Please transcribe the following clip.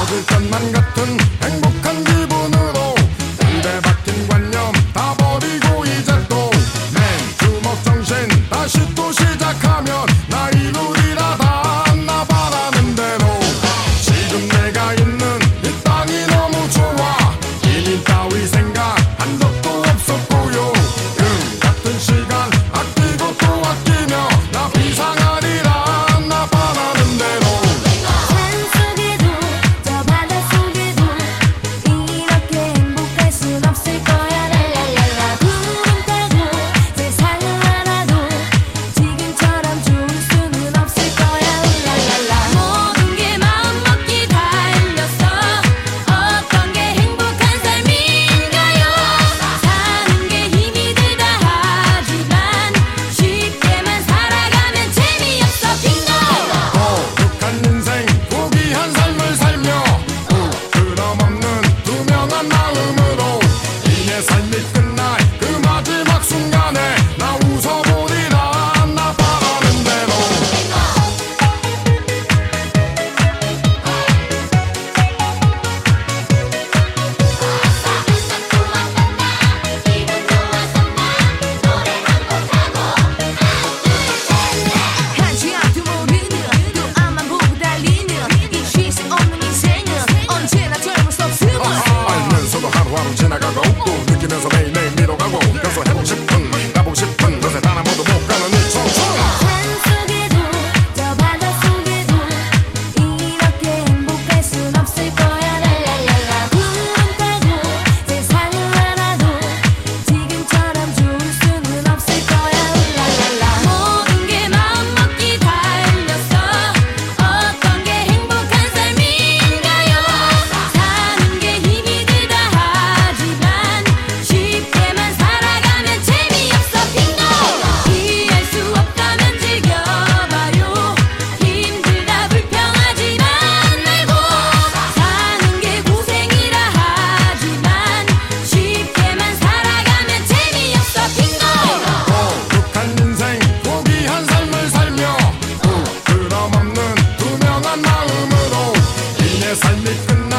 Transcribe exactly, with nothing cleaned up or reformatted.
잊을 것만 같은 행복한 기분으로 입에 박힌 관념 다 버리고 이제 또 맨주먹 정신 다시 또 시작하면 나 이루리라 다 나 바라는 대로 지금 내가 있는 이 땅이 너무 좋아 이민 따위 생각한 적도 없었고요 금 같은 시간 아끼고 또 아끼며 나 비상하리라 나 바라는 대로 산속에도 저 바닷속에도 이렇게 행복할 순 없을 거야 랄랄랄라 구름 타고 세상을 알아도 지금처럼 좋을 수는 없을 거야 랄랄랄라 모든 게 마음먹기 달렸어 어떤 게 행복한 삶인가요 사는 게 힘이 들다 하지만 쉽게만 살아가면 재미없어 빙고 거룩한 인생 고귀한 삶을 살며 부끄럼 없는 투명한 마음으로 이내 삶이 끝날 그 마지막 순간에 나 웃어보리라 나 바라는 대로 한치 앞도 모르는 또 앞만 보고 달리는 이 쉴 수 없는 인생은 언제나 젊을 수 없음을 알면서도 하루하루 지나가고 또 느끼면서 매일매일 미뤄가고 그래서 해보고 싶은 가보고 싶은 곳에 단 한 번도 못 가는 이 청춘 산속에도 저 바닷속에도 이렇게 행복할 순 없을 거야 랄랄랄라 구름 타고 세상을 알아도 지금처럼 좋을 수는 없을 거야 랄랄랄라 모든 게 마음먹기 달렸어 어떤 게 행복한 삶인가요 사는 게 힘이 들다 하지만 쉽게만 살아가면 재미없어 빙고 이해할 수 없다면 즐겨봐요 힘들다 불평하지만 말고 사는 게 고생이라 하지만 쉽게만 살아가면 재미없어 빙고 거룩한 인생 고귀한 삶을 살며 부끄럼 없는 투명한 마음으로 이내 삶이 끝날